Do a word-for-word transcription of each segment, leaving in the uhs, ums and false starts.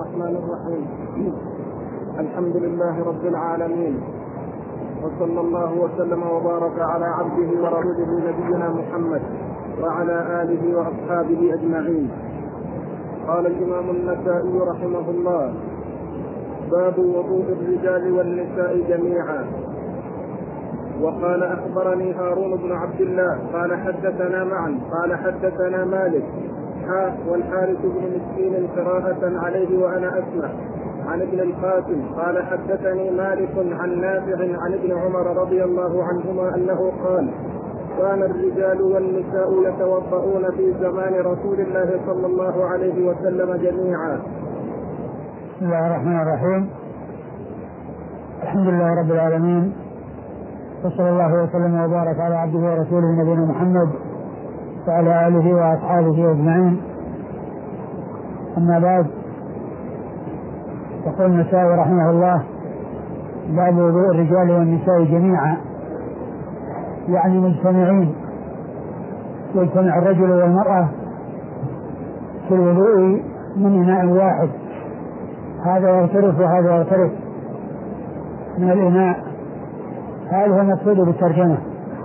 الرحمن الرحيم. الحمد لله رب العالمين، وصلى الله وسلم وبارك على عبده ورسوله نبينا محمد وعلى آله وأصحابه أجمعين. قال الإمام النسائي رحمه الله: باب وضوء الرجال والنساء جميعا. وقال: أخبرني هارون بن عبد الله قال حدثنا معا قال حدثنا مالك حاء والحارث بن مسكين قراءة عليه وأنا أسمع عن ابن القاسم قال حدثني مالك عن نافع عن ابن عمر رضي الله عنهما أنه قال: كان الرجال والنساء يتوضؤون في زمان رسول الله صلى الله عليه وسلم جميعا. بسم الله الرحمن الرحيم. الحمد لله رب العالمين، وصلى الله وسلم وبارك على عبده ورسوله نبينا محمد وعلى آله وأصحابه أجمعين. أما بعد، يقول النسائي رحمه الله: باب وضوء الرجال والنساء جميعا، يعني مجتمعين، يجتمع الرجل والمرأة في الوضوء من إناء واحد، هذا يغترف وهذا يغترف من الإناء. هذا هو المقصود بالترجمة،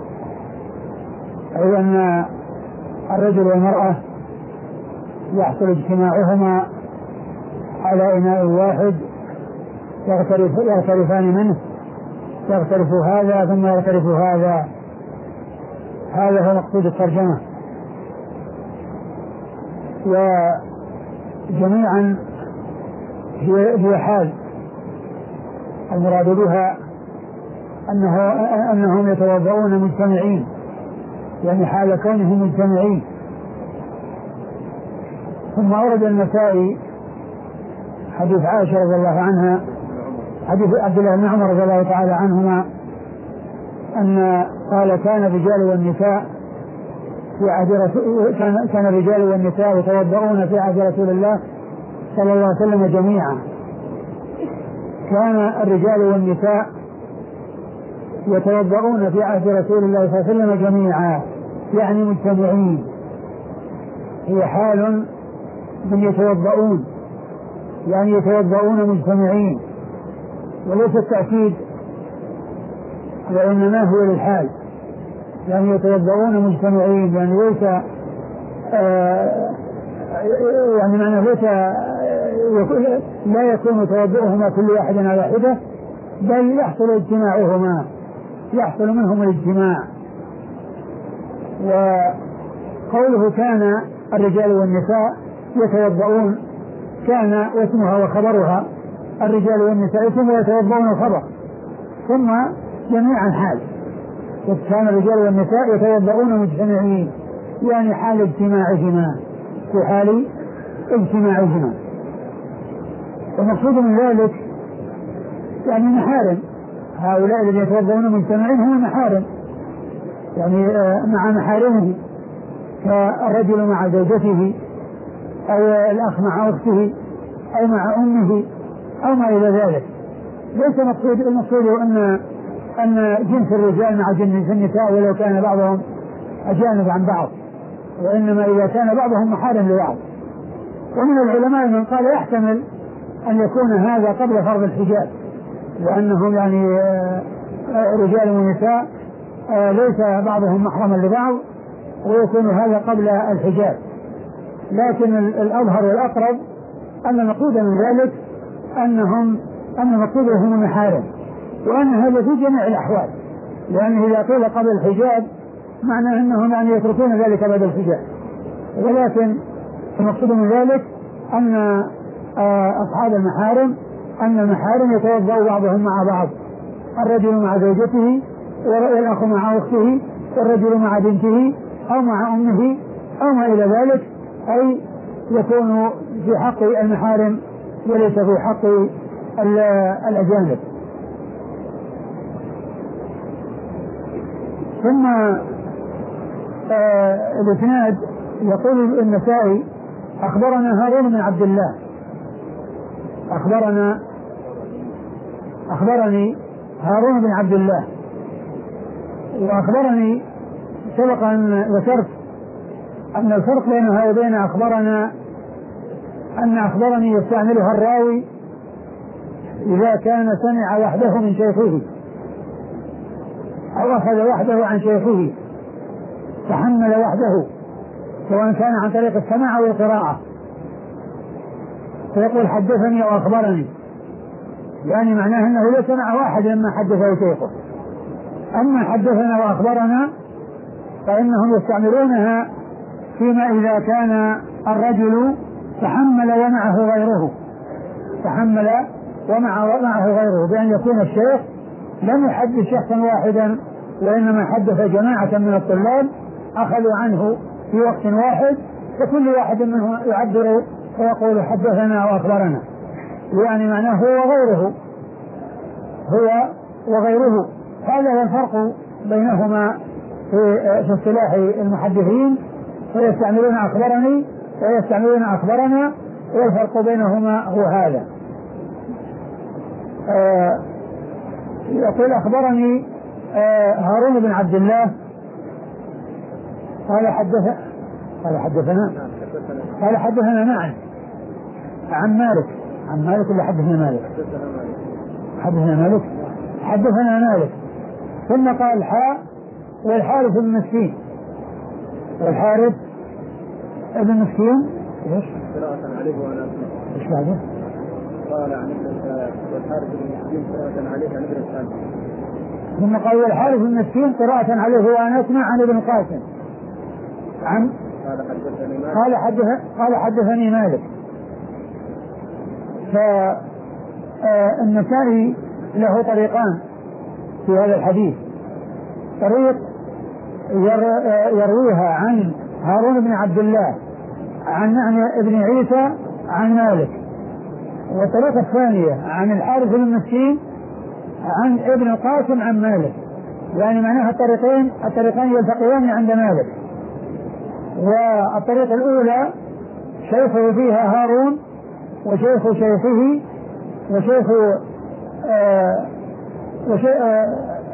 أي أن الرجل والمرأة يحصل اجتماعهما على إناء واحد، يغترف يغترفان منه، يغترف هذا ثم يغترف هذا. هذا هو مقصود الترجمة. وجميعا هي هي حال، المراد بها أنه أنهم يتوضؤون مجتمعين، يعني حال كونهم مجتمعين. ثم أورد النسائي حديث عائشة رضي الله عنها، حديث عبد الله بن عمر رضي الله تعالى عنهما، أن قال: كان الرجال والنساء في عهد رسول كان كان الرجال والنساء يتوضؤون في عهد رسول الله صلى الله عليه وسلم جميعا. كان الرجال والنساء يتوضؤون في عهد رسول الله صلى الله عليه وسلم جميعا، يعني مجتمعين. هي حال من يتوضؤون، يعني يتوضؤون مجتمعين، وليس التأكيد، وإنما هو للحال، يعني يتوضؤون مجتمعين، يعني ليس آه يعني معنى ليس لا يكون توضؤهما كل واحد على حدة، بل يحصل اجتماعهما، يحصل منهم الاجتماع. وقوله كان الرجال والنساء يتوضؤون، كان واسمها وخبرها، الرجال والنساء ثم يتوضؤون الخبر، ثم جميعا حال. كان الرجال والنساء يتوضؤون مجتمعين، يعني حال اجتماعهما، في حال اجتماعهما. والمقصود من ذلك يعني محارم، هؤلاء الذين يتوضؤون مجتمعين هم محارم، يعني مع محارمه، كالرجل مع زوجته، أو الأخ مع أخته، أو مع أمه، أو ما إلى ذلك. ليس مقصود المقصود أن أن جنس الرجال مع جنس النساء ولو كان بعضهم أجانب عن بعض، وإنما إذا كان بعضهم محارم لبعض. ومن العلماء من قال يحتمل أن يكون هذا قبل فرض الحجاب، وأنهم يعني رجال ونساء ليس بعضهم محرما لبعض، ويكون هذا قبل الحجاب. لكن الأظهر والأقرب أن المقصود من ذلك أنهم أن المقصود هم المحارم، وأن هذا في جميع الأحوال، لأنه إذا قيل قبل الحجاب معنى أنهم يعني يتركون ذلك بعد الحجاب. ولكن المقصود من ذلك أن أصحاب المحارم أن المحارم يتوضأ بعضهم مع بعض، الرجل مع زوجته، والأخ مع أخته، والرجل مع بنته، أو مع أمه، أو ما إلى ذلك، أي يكون في حق المحارم وليس في حق الأجانب. ثم آه الإسناد يقول النسائي: أخبرنا هارون بن عبد الله أخبرنا أخبرني هارون بن عبد الله وأخبرني سبق أن ذكرت أن الفرق بين هذين أخبرنا أن أخبرني يستعملها الراوي إذا كان سمع وحده من شيخه أو أخذ وحده عن شيخه تحمل وحده، سواء كان عن طريق السماع أو القراءة، فيقول حدثني أو أخبرني، يعني معناه أنه لا سمع واحد لما حدثه شيخه. أما حدثنا وأخبرنا فإنهم يستعملونها فيما إذا كان الرجل تحمل ومعه غيره، تحمل ومعه غيره، بأن يكون الشيخ لم يحدث شخصا واحدا وإنما حدث جماعة من الطلاب أخذوا عنه في وقت واحد، فكل واحد منهم يعبر ويقول حدثنا وأخبرنا، يعني معناه هو وغيره، هو وغيره. هذا هو الفرق بينهما في اصطلاح المحدثين، فيستعملون أخبرني ويستعملون أخبرنا، والفرق بينهما هو هذا. آه يقول أخبرني آه هارون بن عبد الله قال حدث قال حدثنا قال حدثنا معا عن مالك عن مالك ولا حدثنا مالك حدثنا مالك حدثنا مالك ثم قال حاء والحارث بن مسكين والحارث ابن مسكين ايش؟ قراءة عليه وأنا أسمع. ايش بعده؟ قال عن والحارث بن مسكين قراءة عليه عن ابن القاسم. ثم قال والحارث بن مسكين قراءة عليه وأنا أسمع عن ابن القاسم. عن قال حدثني مالك قال حدث قال حدثني مالك. فالنسائي له طريقان في هذا الحديث، طريق يرويها عن هارون بن عبد الله عن ابن عيسى عن مالك، والطريقة الثانية عن الحارث بن مسكين عن ابن القاسم عن مالك، يعني معناها الطريقين الطريقين يلتقيان عند مالك. والطريقة الأولى شيخه فيها هارون وشيخ شيخه وشيخ آه وشيخ, آه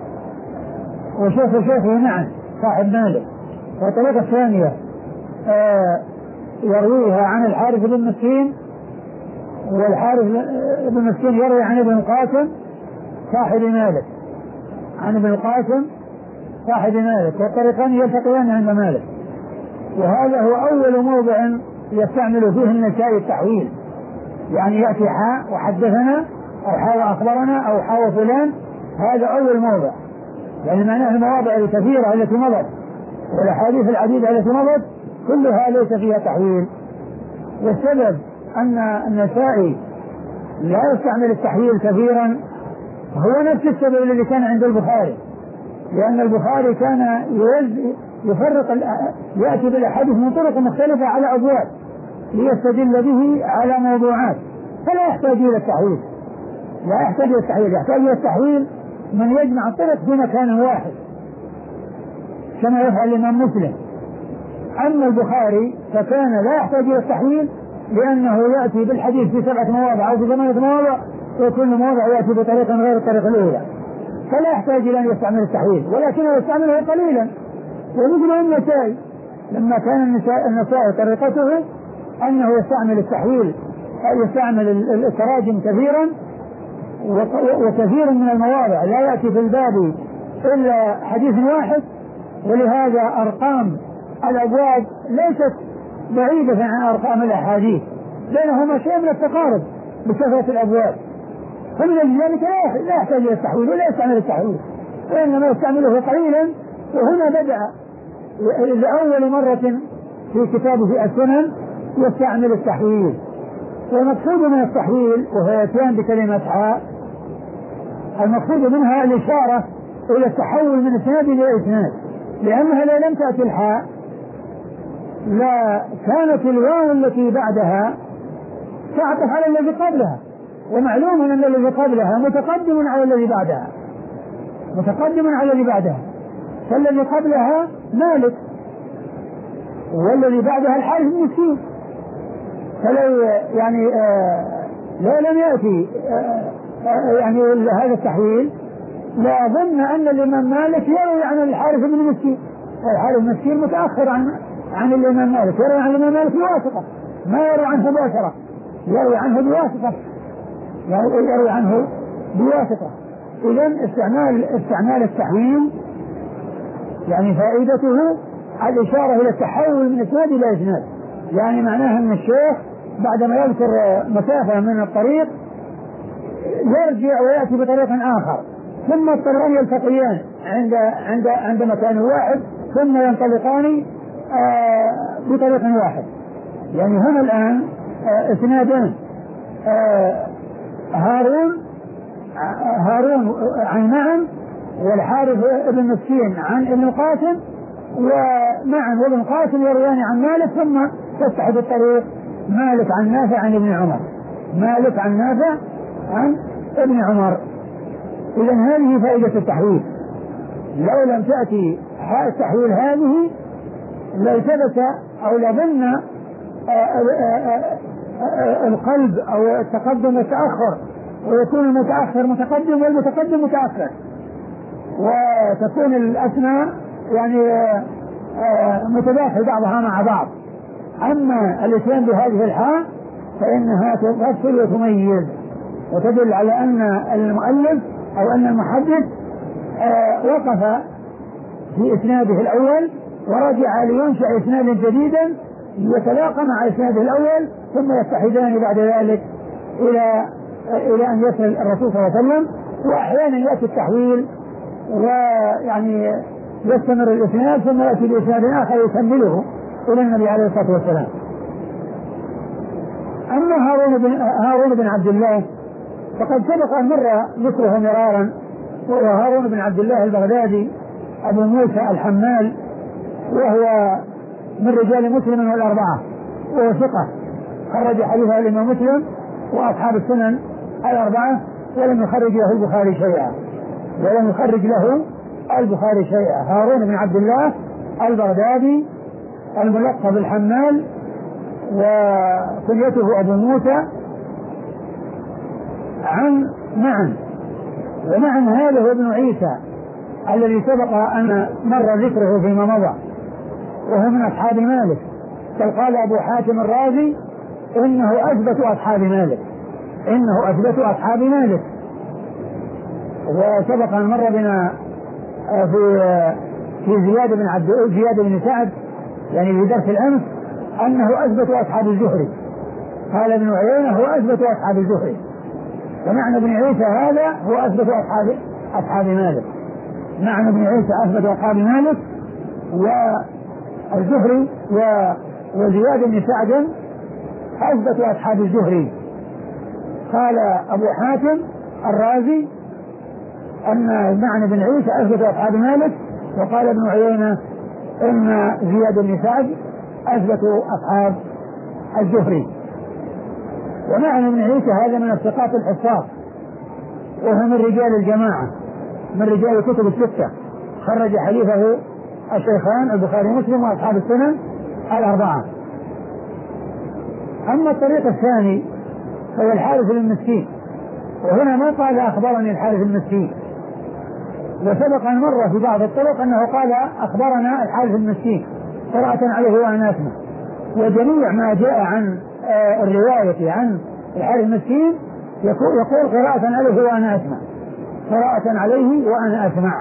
وشيخ شيخه معا صاحب مالك. والطريقة الثانية آه يرويها عن الحارث بن مسكين، والحارث بن مسكين يروي عن ابن القاسم صاحب مالك عن ابن القاسم صاحب مالك، والطريقان يلتقيان عند مالك. وهذا هو أول موضع يستعمل فيه النسائي التحويل، يعني يأتي حاء وحدثنا أو حاء وأخبرنا أو حاء وفلان، هذا أول موضع، يعني معناه المواضع الكثيرة التي مضت والأحاديث العديدة التي مضت كلها ليس فيها تحويل. والسبب أن النسائي لا يستعمل التحويل كثيرا هو نفس السبب الذي كان عند البخاري، لأن البخاري كان يفرق يأتي بالأحاديث من طرق مختلفة على أبواب ليستدل به على موضوعات، فلا يحتاج إلى التحويل لا يحتاج إلى التحويل يحتاج إلى التحويل من يجمع الطرق في مكان واحد كما يفعل الإمام مسلم. أما البخاري فكان لا يحتاج إلى التحويل لأنه يأتي بالحديث في سبعة مواضع أو في ثمانية مواضع، وكل موضع يأتي بطريقة غير الطريقة الأولى، فلا يحتاج إلى أن يستعمل التحويل، ولكنه يستعمله قليلا. ومثل النسائي لما كان النسائي طريقته أنه يستعمل التحويل يستعمل التراجم كثيرا، وكثير من المواضع لا يأتي في الباب إلا حديث واحد، ولهذا أرقام الأبواب ليست بعيدة عن أرقام الأحاديث، بينهما شيء من التقارب بكثرة الأبواب، فمن ذلك لا يحتاج إلى التحويل ولا يستعمل التحويل، وإنما يستعمله قليلا. وهنا بدأ لأول مرة في كتابه السنن يستعمل التحويل. والمقصود من التحويل وهو يتيان بكلمة حاء، المقصود منها الإشارة إلى التحول من إسناد إلى إسناد، لأنها لو لم تأتي الحاء لا كانت الواو التي بعدها تعطف على الذي قبلها، ومعلوم أن الذي قبلها متقدم على الذي بعدها متقدم على الذي بعدها فالذي قبلها مالك والذي بعدها الحارث بن مسكين. فلو يعني آه لو لم يأتي آه آه يعني هذا التحويل لا أظن أن الإمام مالك يروي عن الحارث بن مسكين، والحارث بن مسكين متأخر عن عن الإمام مالك، يروي عن الإمام مالك بواسطة ما يروي عنه مباشرة، يروي عنه بواسطة، يروي عنه بواسطة. إذن استعمال استعمال التحويل يعني فائدته الإشارة إلى التحول من إسناد إلى إسناد، يعني معناها أن الشيخ بعدما يذكر مسافة من الطريق يرجع ويأتي بطريق آخر، ثم الطريقان يلتقيان عند عند عند مكان واحد، ثم ينطلقان آه بطريق واحد. يعني هنا الآن آه اسنادان، آه هارون آه هارون عن معن والحارث ابن مسكين عن ابن القاسم، ومعن وابن القاسم يرويان عن مالك، ثم تتحد الطريق مالك عن نافع عن ابن عمر، مالك عن نافع عن ابن عمر. إذن هذه فائدة التحويل. لو لم تأتي التحويل هذه لثبت أو لظن القلب أو التقدم والتأخر، ويكون المتأخر متقدم والمتقدم متأخر، وتكون الأسماء يعني متداخل بعضها مع بعض. أما الإتيان بهذه الحال فإنها تفصل وتميز وتدل على أن المؤلف أو أن المحدث وقف في إسناده الأول ورجع لينشأ إسنادا جديدا يتلاقى مع إسناده الأول، ثم يتحدان بعد ذلك إلى إلى أن يصل الرسول صلى الله عليه وسلم. وأحيانا يأتي التحويل ويعني يستمر الإسناد ثم يأتي بإسناد آخر يكمله إلى النبي عليه الصلاة والسلام. أما هارون بن, هارون بن عبد الله فقد سبق أن مر ذكره مرارا، وهو هارون بن عبد الله البغدادي أبو موسى الحمال، وهو من رجال مسلم والأربعة، وهو ثقة خرج حديثه الإمام مسلم وأصحاب السنن الأربعة، ولم يخرج له البخاري شيئا ولم يخرج له البخاري شيئا. هارون بن عبد الله البغدادي الملقب الحمال، وكنيته أبو موسى، عن معن. ومعن هذا هو ابن عيسى الذي سبق أن مر ذكره فيما مضى، وهو من أصحاب مالك، بل قال أبو حاتم الرازي إنه أثبت أصحاب مالك إنه أثبت أصحاب مالك. وسبق أن مر بنا في في زياد بن عبد زياد بن سعد يعني في درس الأمس أنه أثبت أصحاب الزهري، قال ابن عيينة هو أثبت أصحاب الزهري، ومعنى ابن عيسى هذا هو أثبت أصحاب أصحاب مالك. معنى ابن عيسى أثبت أصحاب مالك، والزهري وزياد بن سعد أثبت أصحاب الزهري. قال أبو حاتم الرازي أن معنى ابن عيسى أثبت أصحاب مالك، وقال ابن عيينة إن زياد بن سعد أثبتوا أصحاب الزهري. ومعنى ابن عيسى هذا من الثقات الحفاظ، وهو من رجال الجماعة، من رجال الكتب الستة، خرج حديثه الشيخان البخاري ومسلم وأصحاب السنن الأربعة. أما الطريق الثاني فهو الحارث المسكين، وهنا ما قال أخبرني الحارث المسكين، وسبق أن مر في بعض الطرق أنه قال أخبرنا الحارث المسكين قراءة عليه وأنا أسمع. وجميع ما جاء عن آه الرواية عن الحارث المسكين يقول, يقول قراءة عليه وأنا أسمع، قراءة عليه وأنا أسمع.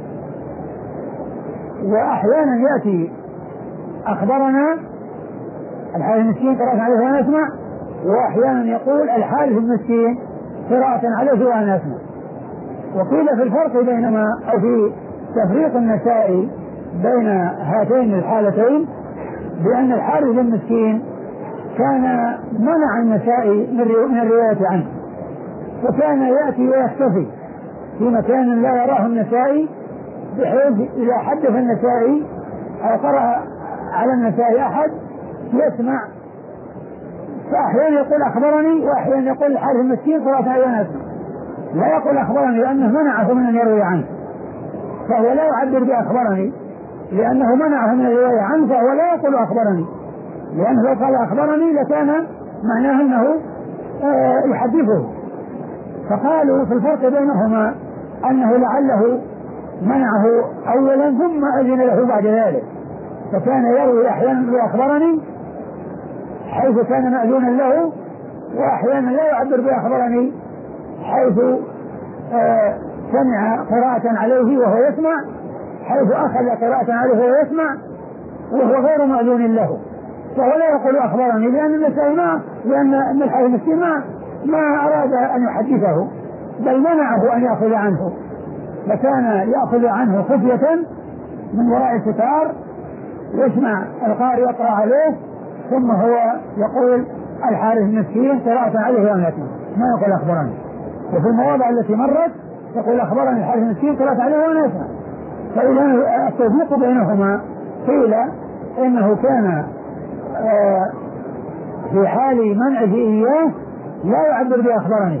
وأحيانا يأتي أخبرنا الحارث المسكين قراءة عليه وأنا أسمع، وأحيانا يقول الحارث المسكين قراءة عليه وأنا أسمع. وقيل في الفرق بينما أو في تفريق النسائي بين هاتين الحالتين بأن الحارث المسكين كان منع النسائي من الرواية عنه، وكان يأتي ويختفي في مكان لا يراه النسائي، بحيث إذا حدث النسائي أو قرأ على النسائي أحد يسمع، فأحيانا يقول أخبرني، وأحيانا يقول الحارث المسكين قراءة عليه وأنا أسمع، لا يقول أخبرني لأنه منعه من أن يروي عنه، فهو لا يعبر بأخبرني لأنه منعه من الرواية عنه، فهو لا يقول أخبرني، لأنه لو قال أخبرني لكان معناه أنه آه يحدثه. فقالوا في الفرق بينهما أنه لعله منعه أولا ثم أذن له بعد ذلك، فكان يروي أحيانا أخبرني حيث كان مأذونا له، وأحيانا لا يعبر بأخبرني حيث آه سمع قراءة عليه وهو يسمع، حيث أخذ قراءة عليه وهو يسمع وهو غير مأذون له، فهو لا يقول أخبرني، لأن النسائي ما لأن الحارث المسكين ما ما أراد أن يحدثه بل منعه أن يأخذ عنه، فكان يأخذ عنه خفية من وراء الستار، يسمع القارئ يقرأ عليه ثم هو يقول الحارث المسكين قراءة عليه وهو يسمع، ما يقول أخبرني. وفي المواضع التي مرت يقول أخبرني الحارث المسكين قراءة عليه وهو يسمع. فإذا التوفيق بينهما قيل إنه كان آه في حال منعه إياه لا يعبر بأخبرني،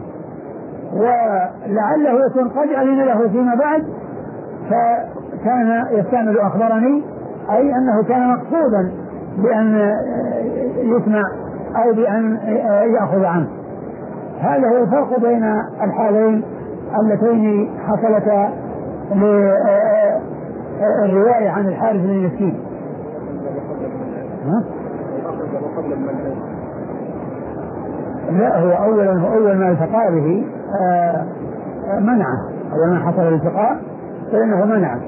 ولعله يكون قد أذن له فيما بعد فكان يستعمل أخبرني، أي أنه كان مقصودا بأن يسمع أو بأن يأخذ عنه. هذا هو الفرق بين الحالين اللتين حصلتا للرواية عن الحارث بن المسكين. لا، هو أولا أول ما التقى به منعه، أول ما حصل الالتقاء فإنه منعه.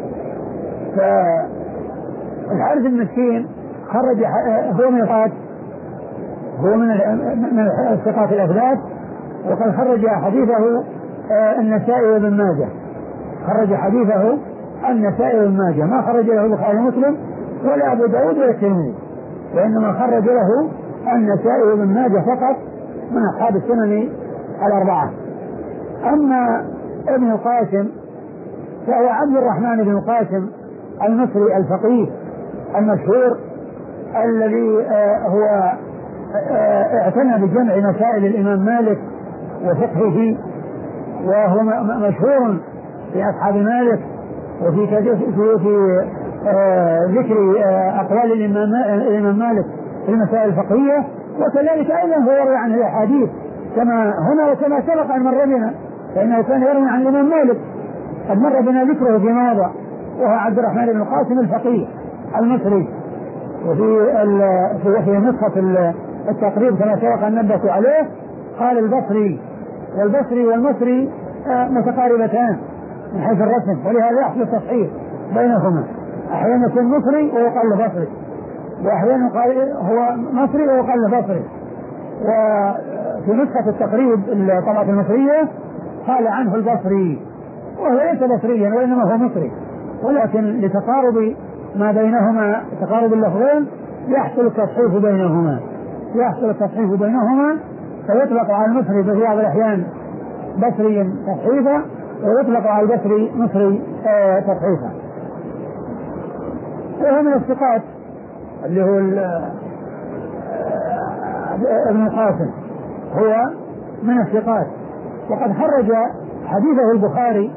فالحارث المسكين خرج هو من الثقات، هو من من الثقات الأثبات، وقد خرج حديثه النسائي وابن ماجه، خرج حديثه النسائي وابن ماجه، ما خرج له البخاري ومسلم ولا أبو داود ولا الترمذي، وإنما خرج له النسائي وابن ماجه فقط من أصحاب السنن الأربعة. أما ابن القاسم فهو عبد الرحمن بن القاسم المصري الفقيه المشهور الذي هو اعتنى بجمع مسائل الإمام مالك وفقهه، وهو مشهور في أصحاب مالك وفي في, في ذكر أقوال الإمام مالك في المسائل الفقهية، وكذلك أيضا هو يروي عنه الأحاديث كما هنا وكما سبق أن مر بنا، فإنه كان يروي عن الإمام مالك قد مر بنا ذكره في موضع، وهو عبد الرحمن بن القاسم الفقيه المصري. وفي في نسخة التقريب كما سبق أن نبهت عليه قال البصري، والبصري والمصري متقاربتان من حيث الرسم، ولهذا يحصل تصحيح بينهما، أحيانا يكون مصري ويقال بصري، وأحيانا هو مصري ويقال بصري. وفي نسخة التقريب الطبعة المصرية قال عنه البصري، وهو ليس بصريا وإنما هو مصري، ولكن لتقارب ما بينهما تقارب اللفظين يحصل التصحيح بينهما يحصل التصحيح بينهما فيطلق على المصري في بعض الأحيان بصريا تصحيفا، ويطلق على البصري مصري آه تصحيفا. وهو من الثقات اللي هو ابن القاسم، هو من الثقات، وقد خرج حديثه البخاري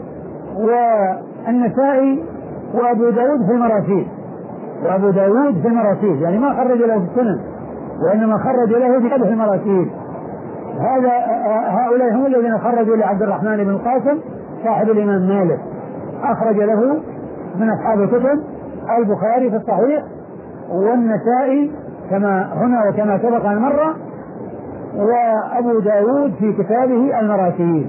والنسائي وأبو داود في المراسيل، وأبو داود في المراسيل يعني ما خرج له في السنن وإنما خرج له في كتب المراسيل. هذا هؤلاء هم الذين خرجوا لعبد الرحمن بن القاسم صاحب الإمام مالك، أخرج له من أصحاب الكتب البخاري في الصحيح والنسائي كما هنا وكما سبق المرة، وأبو داود في كتابه المراسيل.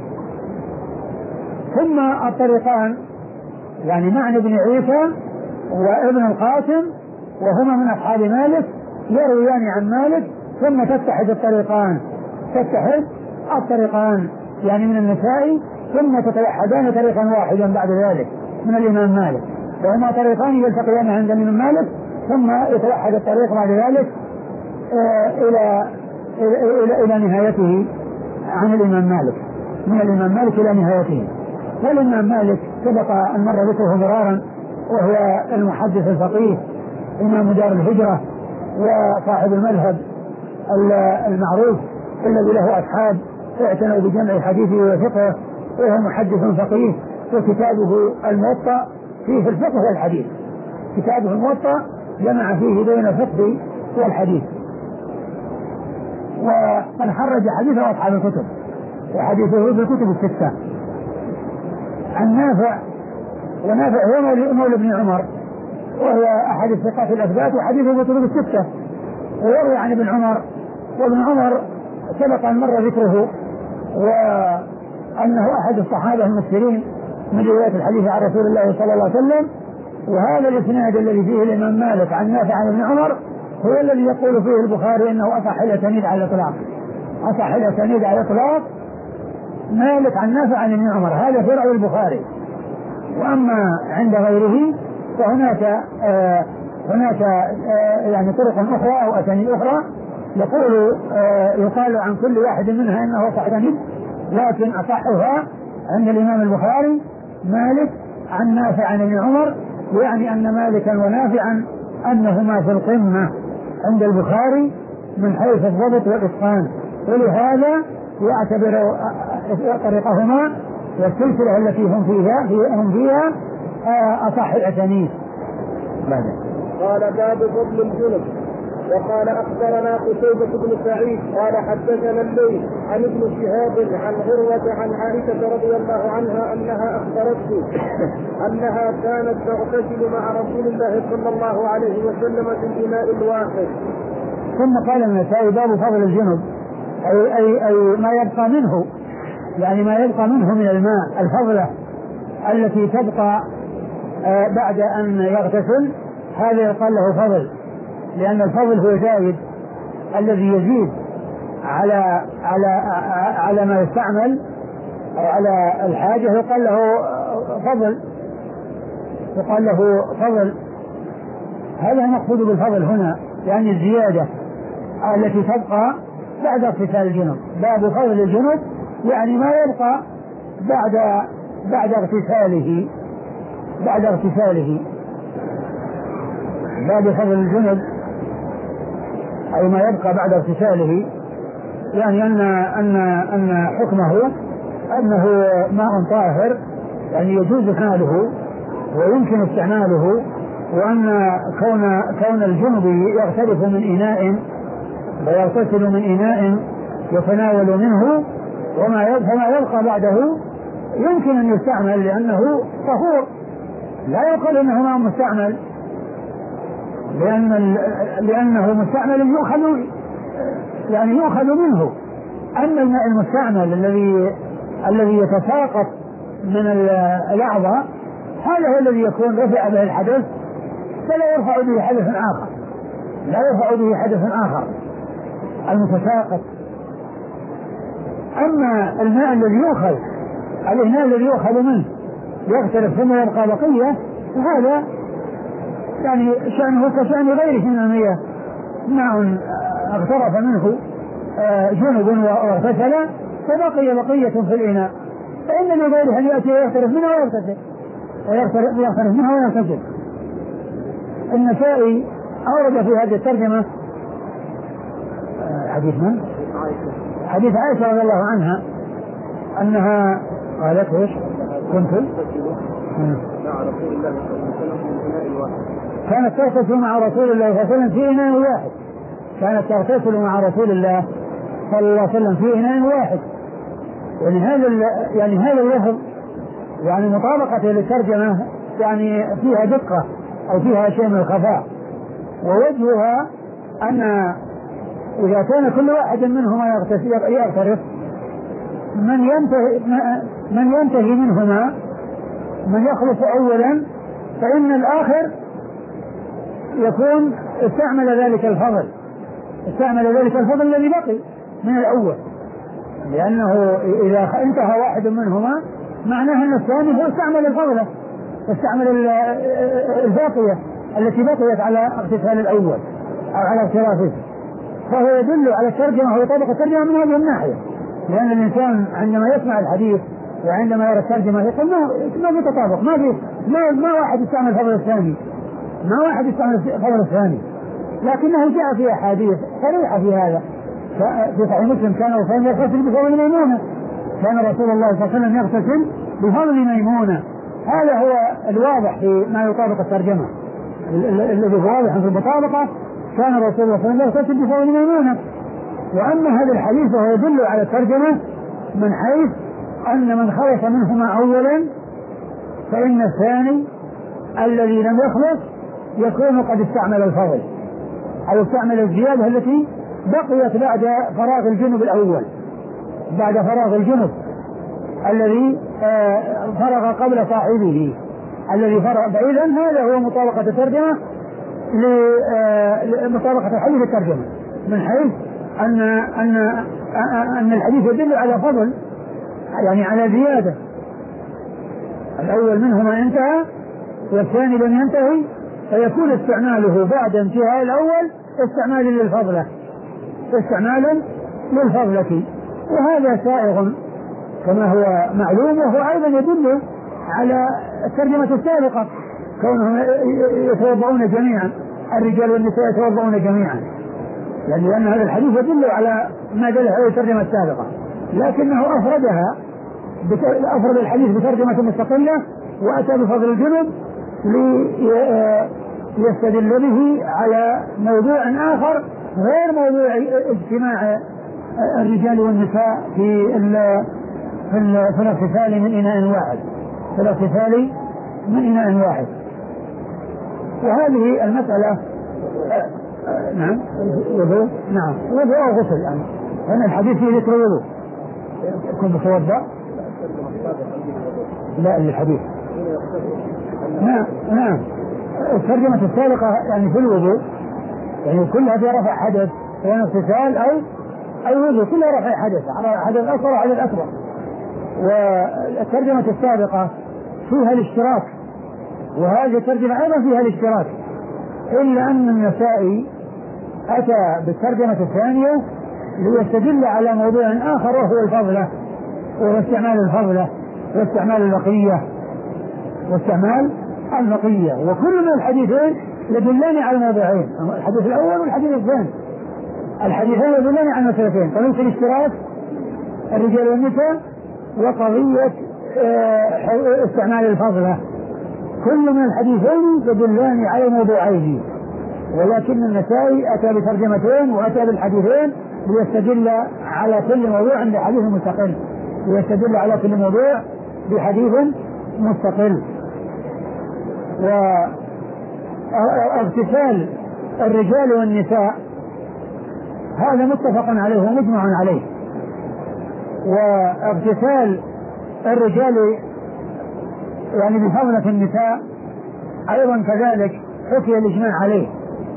ثم الطريقان يعني معن بن عيسى وابن القاسم وهما من أصحاب مالك يرويان عن مالك، ثم تتحد الطريقان تتحد الطريقان يعني من النسائي، ثم تتوحدان طريقا واحدا بعد ذلك من الإمام مالك، وهما طريقان يلتقيان عند الإمام مالك ثم يتوحد الطريق بعد ذلك إلى إلى إلى, إلى نهايته عن الإمام مالك، من الإمام مالك إلى نهايته. والإمام مالك سبق أن مر ذكره مرارا، وهو المحدث الفقيه إمام دار الهجرة وصاحب المذهب المعروف الذي له أصحاب اعتنوا بجمع حديثه وفقهه، وهو محدث فقيه، وكتابه الموطأ فيه في الفقه والحديث، كتابه الموطأ جمع فيه بين الفقه والحديث. وقد خرج حديثه أصحاب الكتب، وحديثه في الكتب الستة عن نافع، ونافع هو مولى ابن عمر وهو أحد الثقات الأثبات، وحديثه في الكتب الستة، ويروي عن ابن عمر، وابن عمر سبق أن مر ذكره وأنه أحد الصحابة المكثرين من رواية الحديث عن رسول الله صلى الله عليه وسلم. وهذا الإسناد الذي فيه الإمام مالك عن نافع عن ابن عمر هو الذي يقول فيه البخاري أنه أصح الأسانيد على الإطلاق، أصح الأسانيد على الإطلاق مالك عن نافع عن ابن عمر، هذا في رأي البخاري. وأما عند غيره فهناك آه هناك آه يعني طرق أخرى أو أسانيد أخرى يقول آه يقال عن كل واحد منها أنه أصح الأسانيد، لكن أصحها عند الإمام البخاري مالك عن نافع عن ابن عمر، يعني أن مالكا ونافعا أنهما في القمة عند البخاري من حيث الضبط والإتقان، ولهذا يعتبر طريقهما والسلسلة التي هم فيها هم فيها أصح الأسانيد. قال باب فضل الجنب. وقال أخبرنا قتيبة بن سعيد قال حدثنا الليث عن ابن شهاب عن عروة عن عائشة رضي الله عنها أنها أخبرته أنها كانت تغتسل مع رسول الله صلى الله عليه وسلم في الإناء الواحد. ثم قال النسائي باب فضل الجنب، أي, أي, أي ما يبقى منه، يعني ما يبقى منه من الماء، الفضلة التي تبقى آه بعد أن يغتسل، هذا يقال له فضل، لأن الفضل هو زائد الذي يزيد على على على ما يستعمل أو على الحاجة، يقال له فضل، يقال له فضل. هذا المقصود بالفضل هنا، يعني الزيادة التي تبقى بعد اغتسال الجنب. باب فضل الجنب يعني ما يبقى بعد بعد اغتساله بعد اغتساله باب فضل الجنب أي ما يبقى بعد اغتساله، يعني أن أن أن حكمه أنه ماء طاهر، يعني يجوز حاله ويمكن استعماله، وأن كون كون الجنب يغترف من إناء ويغتسل من إناء يتناول منه، وما فما يبقى بعده يمكن أن يستعمل لأنه طهور، لا يقال أنه ماء مستعمل، لأن لأنه مستعمل يؤخذ يعني يؤخذ منه. أما الماء المستعمل الذي الذي يتساقط من الأعضاء هذا هو الذي يكون رفع به الحدث فلا يرفع به حدث آخر، لا يرفع به حدث آخر المتساقط. أما الماء الذي يؤخذ الإناء الذي يؤخذ منه يغترف ثم يبقى بقية، فهذا يعني شأنه كشأن غيره من المياه، ماء اغترف منه جنب واغتسل فبقي بقية في الإناء، فإن لغيره أن يأتي ويغترف منها ويغتسل ويغترف منها ويغتسل. النسائي أورد في هذه الترجمة حديث من؟ حديث عائشة رضي الله عنها أنها قالت إيش؟ كنت كانت تغتسل مع رسول الله صلى الله عليه وسلم في إناء واحد، كانت تغتسل مع رسول الله صلى الله عليه وسلم في إناء واحد. يعني هذا يعني هذا اللفظ يعني مطابقة للترجمة يعني فيها دقة أو فيها شيء من الخفاء، ووجهها أن إذا كان كل واحد منهما يغترف من ينتهي من ينتهي منهما من يخلص أولا فإن الآخر يكون استعمل ذلك الفضل استعمل ذلك الفضل الذي بقي من الأول، لأنه إذا انتهى واحد منهما معناه أن الثاني هو استعمل الفضلة استعمل الباقية التي بقيت على اغتسال الأول أو على اغترافه. فهو يدل على الترجمة، هو يطابق الترجمة من هذه الناحية، لأن الإنسان عندما يسمع الحديث وعندما يرى الترجمة يقول ما ما في تطابق، ما في ما, ما واحد يستعمل الفضل الثاني ما واحد يستعمل الفضل الثاني، لكنه جاء في أحاديث صريحة في هذا. في صحيح مسلم كان وسلم يغتسل بفضل ميمونة، كان رسول الله صلى الله عليه وسلم يغتسل بفضل ميمونة. هذا هو الواضح في ما يطابق الترجمة، الذي هو واضح في المطابقة، كان رسول الله صلى الله عليه وسلم يغتسل بفضل ميمونة. وأما هذا الحديث فهو يدل على الترجمة من حيث أن من خلص منهما أولا فإن الثاني الذي لم يخلص يكون قد استعمل الفضل أو استعمل الزيادة التي بقيت بعد فراغ الجنب الأول، بعد فراغ الجنب الذي فرغ قبل صاحبه الذي فرغ. فإذا هذا هو مطابقة الترجمة لمطابقة الحديث الترجمة، من حيث أن أن أن الحديث يدل على فضل، يعني على زيادة. الأول منهما انتهى والثاني لم ينتهي، فيكون استعماله بعد انتهاء الأول استعمال للفضلة، استعمال للفضلة، وهذا سائغ كما هو معلوم، وهو أيضا يدل على الترجمة السابقة، كونهم يتوضؤون جميعا، الرجال والنساء يتوضؤون جميعا، يعني لأن هذا الحديث يدل على ما دل عليه الترجمة السابقة، لكنه أفردها أفرد الحديث بترجمة مستقلة وأتى بفضل الجنب ليستدل به على موضوع آخر غير موضوع اجتماع الرجال والنساء في في الاغتسال من إناء واحد، في الاغتسال من إناء واحد. وهذه المسألة نعم وضوء، نعم وضوء أو غسل، يعني هنا الحديث فيه ذكر الوضوء، كنت متوضأ لا للحديث. نعم نعم الترجمة السابقة يعني في الوضوء، يعني كلها في رفع حدث سواء اغتسال أو أو وضوء، كلها رفع حدث، حدث أصغر وحدث أكبر. والترجمة السابقة فيها الاشتراك، وهذه الترجمة أيضا فيها الاشتراك، إلا أن النسائي أتى بالترجمة الثانية ليستدل على موضوع آخر وهو الفضلة، وهو استعمال الفضلة واستعمال البقية واستعمال البقية. وكل من الحديثين يدلان على موضوعين، الحديث الأول والحديث الثاني، الحديثين يدلان على مسألتين: قضية الاشتراك الرجال والنساء، وقضية استعمال الفضلة. كل من الحديثين يدلان على موضوعين، ولكن النسائي أتى بترجمتين وأتى بالحديثين ليستدل على كل موضوع بحديث مستقل، ليستدل على كل موضوع بحديث مستقل. واغتسال الرجال والنساء هذا متفق عليه ومجمع عليه، واغتسال الرجال يعني بفضلة النساء أيضا كذلك حكي الإجماع عليه.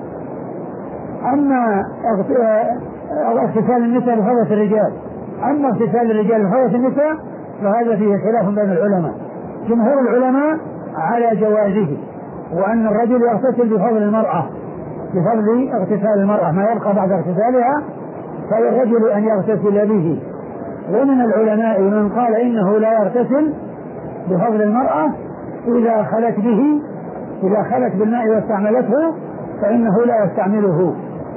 أما اغتسال النساء بفضلة الرجال، أما اغتسال الرجال بفضلة النساء فهذا فيه خلاف بين العلماء. جمهور العلماء على جوازه، وأن الرجل يغتسل بفضل المرأة، بفضل اغتسال المرأة ما يبقى بعد اغتسالها فالرجل أن يغتسل به. ومن العلماء من قال إنه لا يغتسل بفضل المرأة إذا خلت به، إذا خلت بالماء واستعملته فإنه لا يستعمله.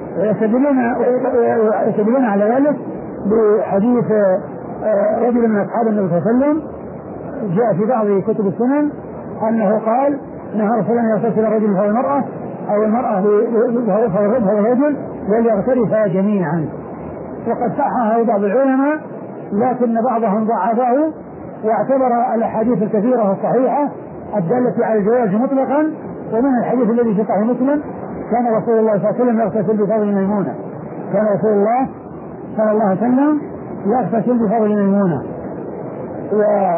ويستدلون على ذلك بحديث رجل من أصحاب النبي صلى الله عليه وسلم جاء في بعض كتب السنن أنه قال: نهى رسول الله يغتسل الرجل بفضل المرأة أو المرأة بفضل الرجل وليغترفا جميعا. وقد صححه بعض العلماء، لكن بعضهم ضعفه واعتبر الأحاديث الكثيرة الصحيحة الدالة على الجواز مطلقا. ومن الحديث الذي في صحيح مسلم: كان رسول الله صلى الله عليه وسلم يغتسل بفضل ميمونة، كان رسول الله صلى الله عليه وسلم يغتسل بفضل ميمونة. و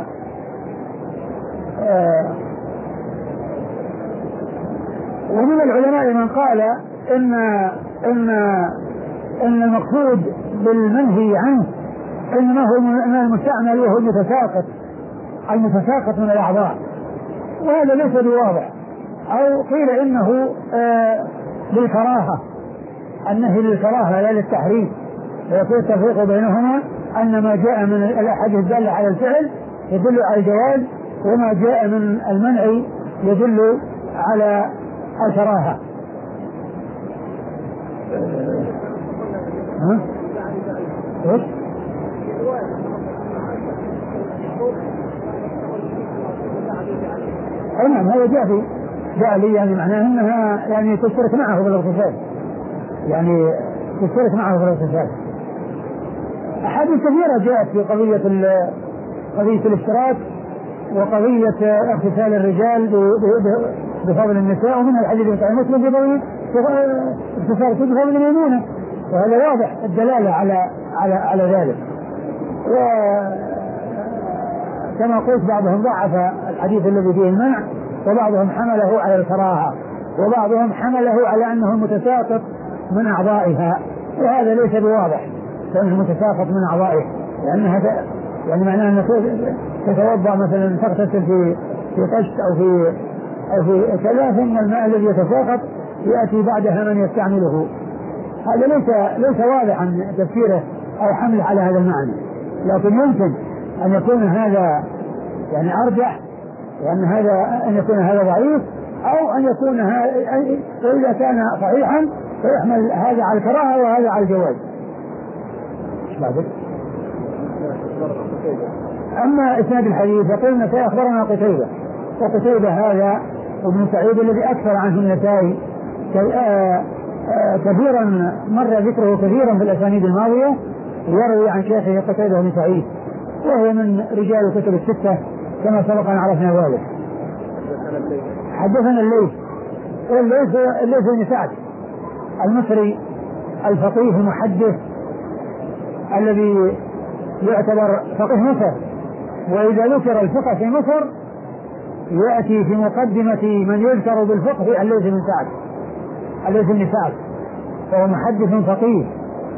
آه ومن العلماء من قال إن إن إن المقصود بالمنهي عنه إنما هو من المستعمل وهو المتساقط، المتساقط من الأعضاء، وهذا ليس بواضح. أو قيل إنه آه للكراهة، النهي للكراهة لا للتحريم، ويكون التفريق بينهما أن ما جاء من الأحاديث الدالة على الفعل يدل على الجواز، وما جاء من المنع يدل على الكراهة. ها؟ إيش؟ أي نعم، هذا جاء في جاء لي يعني معناه أنها يعني تشترك معه بالاغتسال، يعني تشترك معه بالاغتسال. أحاديث كثيرة جاءت في قضية قضية الاشتراك وقضية اغتسال الرجال بفضل النساء، ومنها الحديث بتاع مسلم بفضل اغتسال بفضل ميمونة، وهذا واضح الدلالة على على على ذلك. وكما قلت بعضهم ضعف الحديث الذي فيه المنع، وبعضهم حمله على الكراهة، وبعضهم حمله على أنه متساقط من أعضائها، وهذا ليس بواضح فإنه متساقط من أعضائه، لأن هذا يعني معناه أنك تتوضأ مثلا تغتسل في في طشت أو في أو في كذا، ثم الماء الذي يتساقط يأتي بعدها من يستعمله. هذا ليس ليس واضحا تفسيره أو حمله على هذا المعنى، لكن يمكن أن يكون هذا يعني أرجح، وأن هذا أن يكون هذا ضعيف، أو أن يكون هذا إذا كان صحيحا فيحمل هذا على الكراهة وهذا على الجواز. أما إسناد الحديث فقلنا سيخبرنا قتيبة، وقتيبة هذا ابن سعيد الذي أكثر عنه النسائي كثيرا، مر ذكره كثيرا في الأسانيد الماضية، يروي عن شيخه قتيبة بن سعيد، وهو من رجال الكتب الستة كما سبق أن عرفنا ذلك. حدثنا الليث، الليث الليث بن سعد المصري الفقيه المحدث الذي يعتبر فقيه مصر، وإذا ذكر الفقه في مصر يأتي في مقدمة من يذكر بالفقه الليث بن سعد الليث بن سعد فهو محدث فقيه.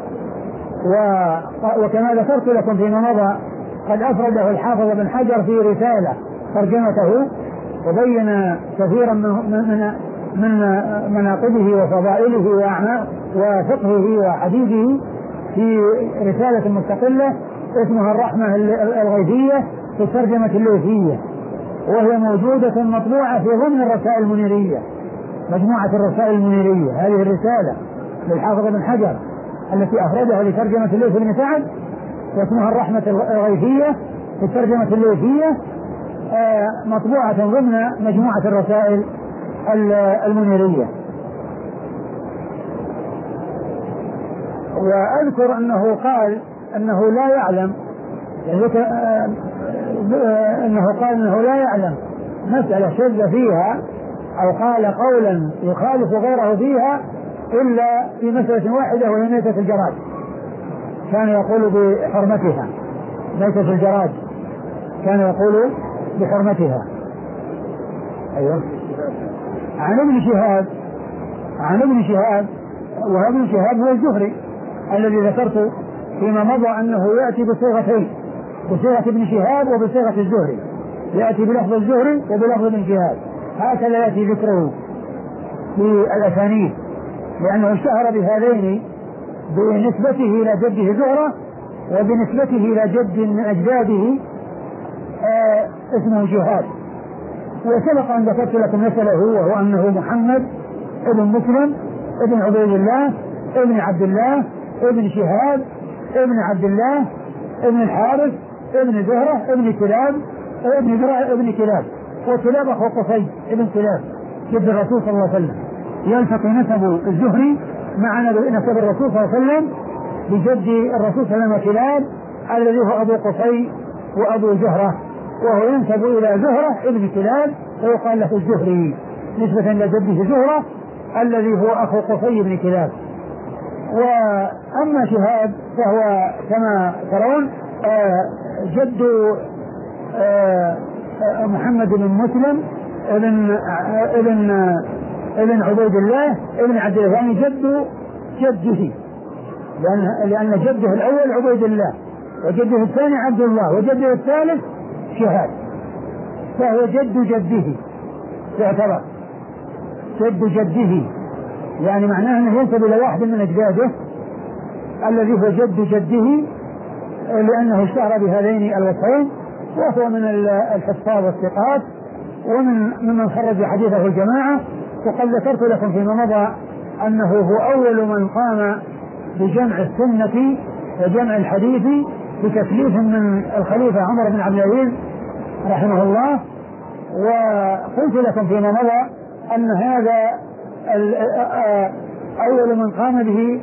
وكما ذكرت لكم فيما مضى قد أفرده الحافظ بن حجر في رسالة ترجمته، وبين كثيرا من من من مناقبه وفضائله وأعماله وفقهه وحديثه في رسالة مستقلة اسمها الرحمة الغيثية في الترجمة الليثية، وهي موجودة مطبوعة في ضمن الرسائل المنيرية، مجموعة الرسائل المنيرية. هذه الرسالة للحافظ بن حجر التي أفردها لترجمة الليث بن سعد واسمها الرحمة الغيثية في الترجمة الليثية، مطبوعة ضمن مجموعة الرسائل المنيرية. وأذكر أنه قال أنه لا يعلم أنه قال أنه لا يعلم مسألة شذ فيها أو قال قولا يخالف غيره فيها إلا في مسألة واحدة وهي ميتة الجراد، كان يقول بحرمتها. ميتة الجراد كان يقول بحرمتها. أيوه. عن ابن شهاب عن ابن شهاب وابن شهاب هو الزهري الذي ذكرت فيما مضى أنه يأتي بصيغتين، بصيغة ابن شهاب وبصيغة الزهري، يأتي بلفظ الزهري وبلفظ ابن شهاب، هكذا يأتي ذكره في الأسانيد، لأنه اشتهر بهذين بنسبته إلى جده زهرة وبنسبته إلى جد من أجداده آه اسمه شهاب. وسبق أن ذكرت لكم مثله، وهو أنه محمد ابن مسلم ابن عبيد الله ابن عبد الله ابن شهاب ابن عبد الله ابن الحارث ابن زهرة ابن كلاب ابن زهرة ابن كلاب، وكلاب أخو قصي ابن كلاب جد الرسول صلى الله عليه وسلم. يلتقي نسب الزهري مع نسب الرسول صلى الله عليه وسلم بجد الرسول صلى الله عليه وسلم كلاب الذي هو أبو قصي وأبو زهرة، وهو ينسب إلى زهرة ابن كلاب ويقال له الزهري نسبة إلى جده زهرة الذي هو أخو قصي بن كلاب. وأما شهاب فهو كما ترون جد محمد بن مسلم ابن ابن ابن عبيد الله ابن عبد الله، يعني جد جده، لأن لأن جده الأول عبيد الله وجده الثاني عبد الله وجده الثالث شهاب، فهو جد جده يعتبر جد جده، يعني معناه أنه ينسب إلى واحد من أجداده الذي هو جد جده، لأنه اشتهر بهذين الوصفين، وهو من الحفاظ والثقات ومن ممن خرج حديثه الجماعة. وقد ذكرت لكم فيما مضى أنه هو أول من قام بجمع السنة وجمع الحديث بتكليف من الخليفة عمر بن عبد العزيز رحمه الله. وقلت لكم فيما مضى أن هذا أول من قام به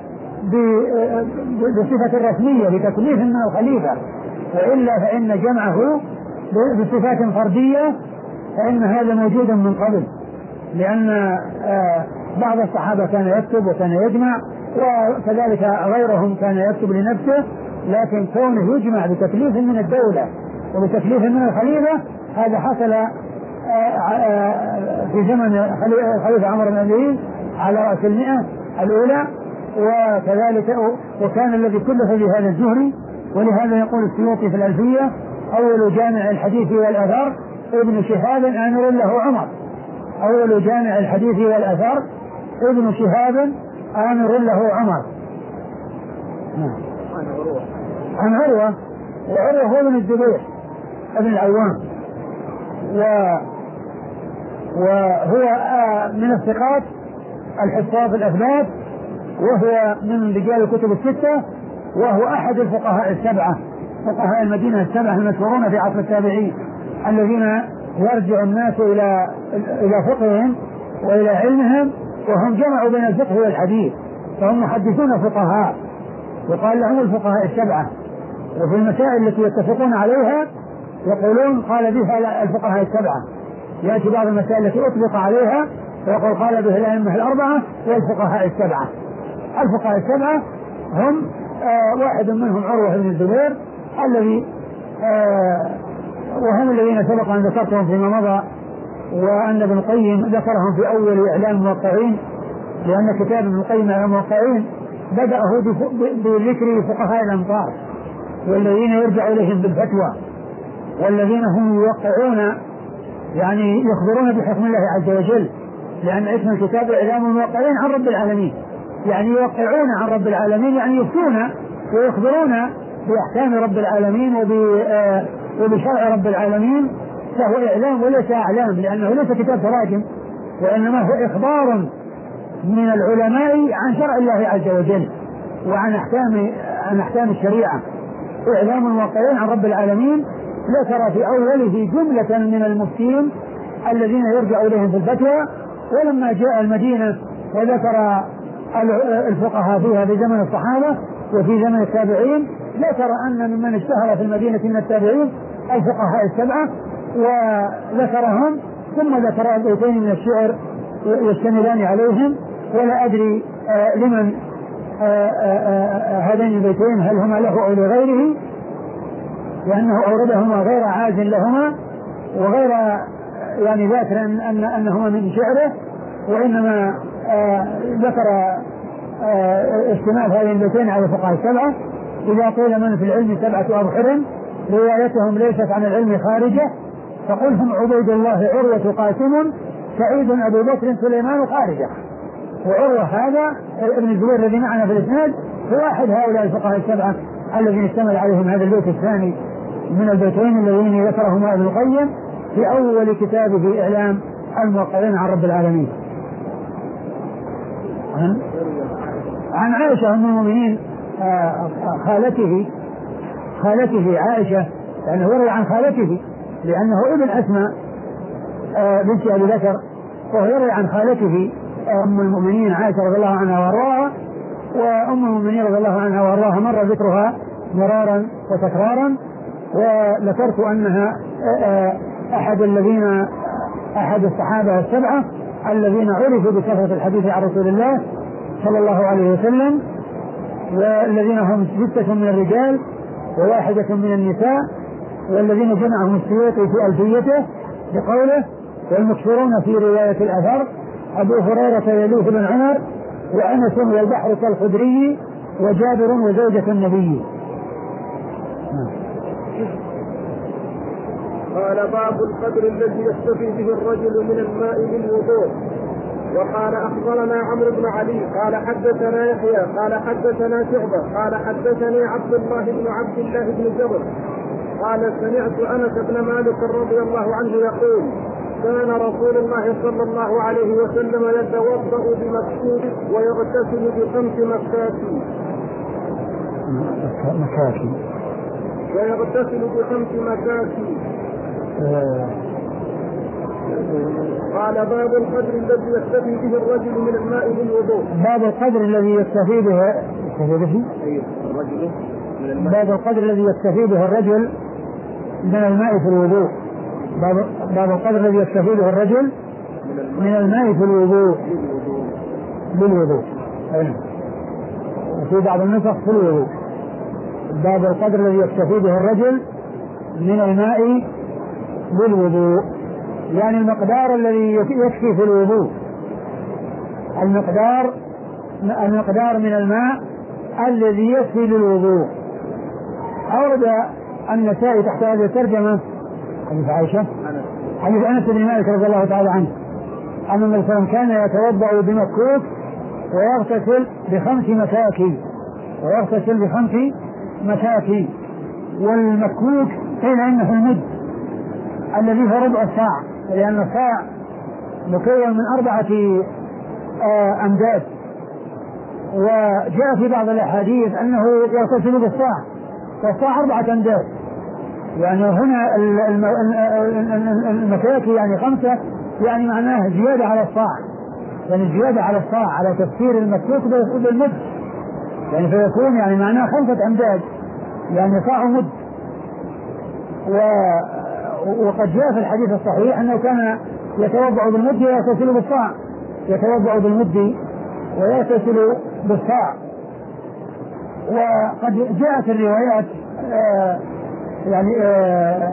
بصفة رسمية بتكليف من الخليفة، وإلا فإن جمعه بصفات فردية فإن هذا موجود من قبل، لأن بعض الصحابة كان يكتب وكان يجمع وكذلك غيرهم كان يكتب لنفسه، لكن كونه يجمع بتكليف من الدولة وبتكليف من الخليفة هذا حصل في زمن خليفة عمر بن العزيز على رأس المئة الأولى. وكذلك وكان الذي كلف بهذا الزهري، ولهذا يقول السيوطي في الألفية: أول جامع الحديث والأثر ابن شهاب آمر له عمر. أول جامع الحديث والأثر ابن شهاب آمر له عمر. عن عروة، وعروة هو ابن الزبير ابن العوام، وهو من الثقات الحفاظ الأثبات، وهو من رجال الكتب الستة، وهو أحد الفقهاء السبعة، فقهاء المدينة السبعة المشهورون في عصر التابعين، الذين يرجع الناس إلى إلى فقههم وإلى علمهم، وهم جمعوا بين الفقه والحديث، فهم محدثون فقهاء، وقال لهم الفقهاء السبعة. وفي المسائل التي يتفقون عليها يقولون قال بها الفقهاء السبعة. يأتي بعض المسائل التي أطلق عليها ويقول قال بها الأئمة الأربعة والفقهاء السبعة. الفقهاء السبعة هم آه واحد منهم عروة بن الزبير الذي آه وهم الذين سبق أن ذكرتهم فيما مضى، وأن ابن القيم ذكرهم في أول إعلام الموقعين، لأن كتاب ابن القيم على الموقعين بدأه بذكر فقهاء الأمصار والذين يرجع إليهم بالفتوى، والذين هم يوقعون يعني يخبرون بحكم الله عز وجل، لأن اسم الكتاب إعلام الموقعين عن رب العالمين، يعني يوقعون عن رب العالمين، يعني يفتون ويخبرون بأحكام رب العالمين وبشرع رب العالمين، فهو إعلام وليس أعلام، لأنه ليس كتاب تراجم، وإنما هو إخبار من العلماء عن شرع الله عز وجل وعن أحكام عن أحكام الشريعة. إعلام الموقعين عن رب العالمين ذكر في أوله جملة من المفتين الذين يرجع إليهم في الفتوى، ولما جاء المدينة وذكر الفقهاء فيها في زمن الصحابة وفي زمن التابعين، ذكر أن ممن اشتهر في المدينة من التابعين الفقهاء السبعة وذكرهم، ثم ذكر بيتين من الشعر يشتملان عليهم، ولا أدري آه لمن آه آه هذين البيتين، هل هما له أو لغيره، لأنه أوردهما غير عاز لهما وغير يعني ذاكر أن أن أنهما من شعره، وإنما آه ذكر آه اشتمال هذين البيتين على الفقهاء السبعة. إذا قيل من في العلم سبعة أبحر روايتهم ليست عن العلم خارجة، فقل هم عبيد الله عروة قاسم سعيد أبو بكر سليمان خارجة. وعروة هذا ابن الزبير الذي معنا في الإسناد هو أحد هؤلاء الفقهاء السبعة الذين اشتمل عليهم هذا البيت الثاني من البيتين الذين ذكرهما ابن القيم في أول كتابه في إعلام الموقعين عن رب العالمين. عن, عن عائشة أم المؤمنين خالته خالته عائشة، لأنه يروي عن خالته لأنه ابن أسماء بنت أبي بكر، وهو يروي عن خالته أم المؤمنين عائشة رضي الله عنها وارضاها. وأم المؤمنين رضي الله عنها وارضاها مر ذكرها مرارا وتكرارا، وذكرت أنها أحد الذين أحد الصحابة السبعة الذين عرفوا بكثرة الحديث عن رسول الله صلى الله عليه وسلم، والذين هم ستة من الرجال وواحدة من النساء، والذين جمعهم السيوطي في ألفيته بقوله: والمكثرون في رواية الأثر أبو هريرة يليه بن عمر وأنس والبحر كالخدري وجابر وزوجة النبي. قال: باب القدر الذي يستفي به الرجل من الماء بالوضوء. وقال: أخبرنا عمرو بن علي قال حدثنا يحيى قال حدثنا شعبة قال حدثني عبد الله بن عبد الله بن جبر قال: سمعت أنس بن مالك رضي الله عنه يقول: كان رسول الله صلى الله عليه وسلم يتوضأ بمكسور ويغتسل بخمس مكاسي مكاسي ويغتسل بخمس مكاسي قال: باب القدر الذي يستفي به الرجل من الماء بالوضوء. باب القدر الذي يستفي به باب القدر الذي يستفي به الرجل من الماء في الوضوء. باب باب القدر الذي يستفي به الرجل من الماء في الوضوء بالوضوء. وفي بعض النسخ في الوضوء. باب القدر الذي يكتفي به الرجل من الماء للوضوء، يعني المقدار الذي يكفي في الوضوء، المقدار المقدار من الماء الذي يكفي للوضوء. أورد النسائي تحت هذه الترجمة حديث عائشة حديث أنس بن مالك رضي الله تعالى عنه أن النبي صلى الله عليه وسلم كان يتوضأ بمكوك ويغتسل بخمس مكاكي ويغتسل بخمس مكاكي والمكوك قيل إنه المد الذي هو ربع الساع، لأن الساع مكون من أربعة آه أمداد، وجاء في بعض الأحاديث أنه يغتسل بالساع، والساع أربعة أمداد، يعني هنا المكاكي يعني خمسة، يعني معناه زيادة على الصاع، يعني زيادة على الصاع على تفسير المكوك بالمد، يعني فيكون يعني معناه خمسة أمداد، يعني صاع مد. وقد جاء في الحديث الصحيح أنه كان يتوضأ بالمد ويغتسل بالصاع، يتوضأ بالمد ويغتسل بالصاع. وقد جاءت الروايات آه يعني آه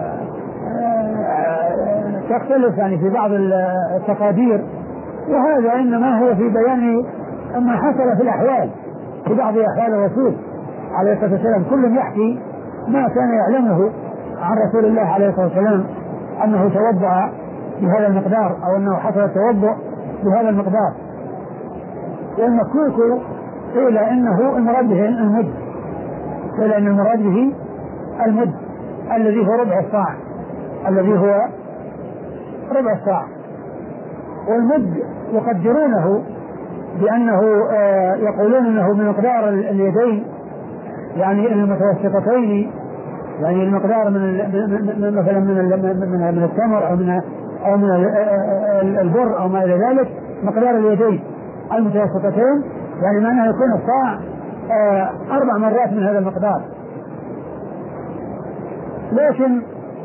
آه تختلف يعني في بعض التقادير، وهذا إنما هو في بيان ما حصل في الأحوال في بعض أحوال الرسول عليه الصلاة والسلام، كل يحكي ما كان يعلمه عن رسول الله عليه الصلاة والسلام أنه توضأ بهذا المقدار أو أنه حصل التوضؤ بهذا المقدار. والمكوك قيل إنه المراد به المد، قيل إن المراد به المد الذي هو ربع الصاع، الذي هو ربع الصاع. والمد يقدرونه بأنه آه يقولون أنه بمقدار اليدين، يعني المتوسطتين، يعني المقدار من مثلا من من من التمر او من او من البر او ما الى ذلك، مقدار اليدين المتوسطتين، يعني معناه يكون الصاع آه اربع مرات من هذا المقدار. لكن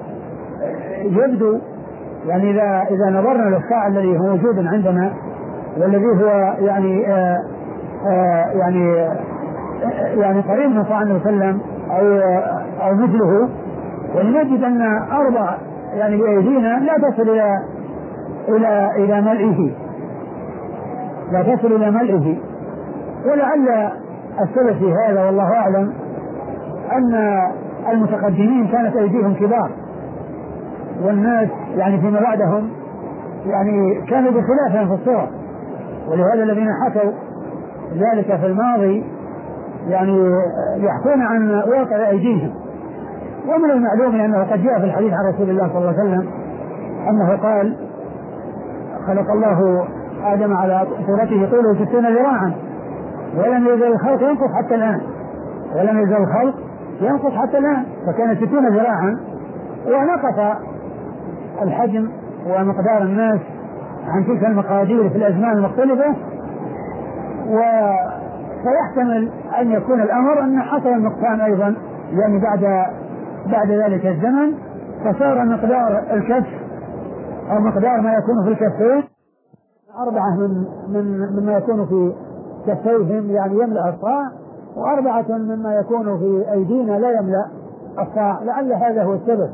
يبدو يعني اذا اذا نظرنا للصاع الذي هو موجود عندنا والذي هو يعني آه آه يعني يعني قريب من صاع النبي صلى الله عليه وسلم او او مثله، ونجد ان اربع يعني بايدينا لا تصل الى الى الى ملئه، لا تصل الى ملئه. ولعل السبب في هذا والله اعلم ان المتقدمين كانت ايديهم كبار، والناس يعني فيما بعدهم يعني كانوا بخلافهم في الصور، ولهذا الذين حكوا ذلك في الماضي يعني يحكون عن واقع أيديهم. ومن المعلوم أنه قد جاء في الحديث عن رسول الله صلى الله عليه وسلم أنه قال: خلق الله آدم على صورته طوله ستين ذراعا ولم يزل الخلق ينقص حتى الآن، ولم يزل الخلق ينقص حتى الآن، فكان ستين ذراعا، ونقص الحجم ومقدار الناس عن تلك المقادير في الأزمان المختلفة. و فيحتمل أن يكون الأمر أن حصل النقصان أيضا، يعني بعد بعد ذلك الزمن، فصار مقدار الكف أو مقدار ما يكون في الكفين أربعة من من مما يكون في كفيهم يعني يملأ الصاع، وأربعة مما يكون في أيدينا لا يملأ الصاع، لعل هذا هو السبب.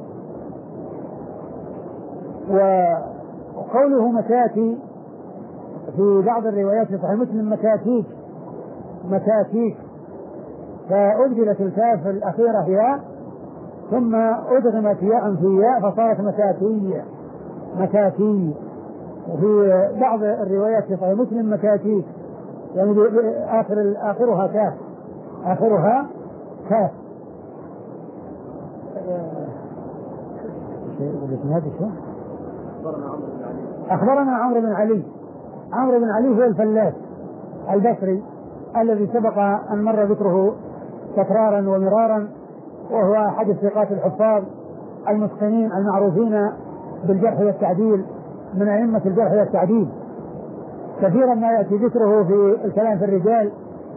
وقوله مكاتي في بعض الروايات في صحيح مسلم مكاتيك مكاتيك، فأبدلت الكاف الأخيرة ياء ثم أدغمت ياء في ياء فصارت مكاتي مكاتي. وفي بعض الروايات في صحيح مسلم مكاتيك، يعني آخر آخرها كاف آخرها كاف. أخبرنا عمرو بن علي. عمرو بن علي هو الفلاس البصري الذي سبق أن مر ذكره تكرارا ومرارا، وهو أحد الثقات الحفاظ المتقنين المعروفين بالجرح والتعديل من أئمة الجرح والتعديل. كثيرا ما يأتي ذكره في الكلام في الرجال،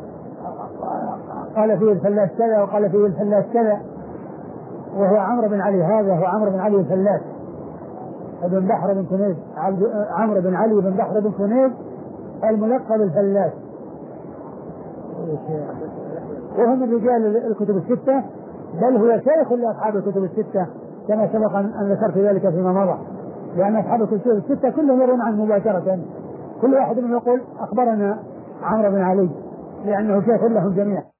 قال فيه الفلاس كذا وقال فيه الفلاس كذا، وهو عمرو بن علي. هذا هو عمرو بن علي الفلاس بن بحر بن كنيز، عمرو بن علي بن بحر بن كنيز الملقب الفلاس. وهو من رجال الكتب الستة، بل هو شيخ لأصحاب الكتب الستة كما سبق أن ذكرت ذلك فيما مضى، لأن أصحاب الكتب الستة كلهم يرون عنه مباشرة، كل واحد منهم يقول أخبرنا عمرو بن علي، لأنه شيخ لهم جميعا.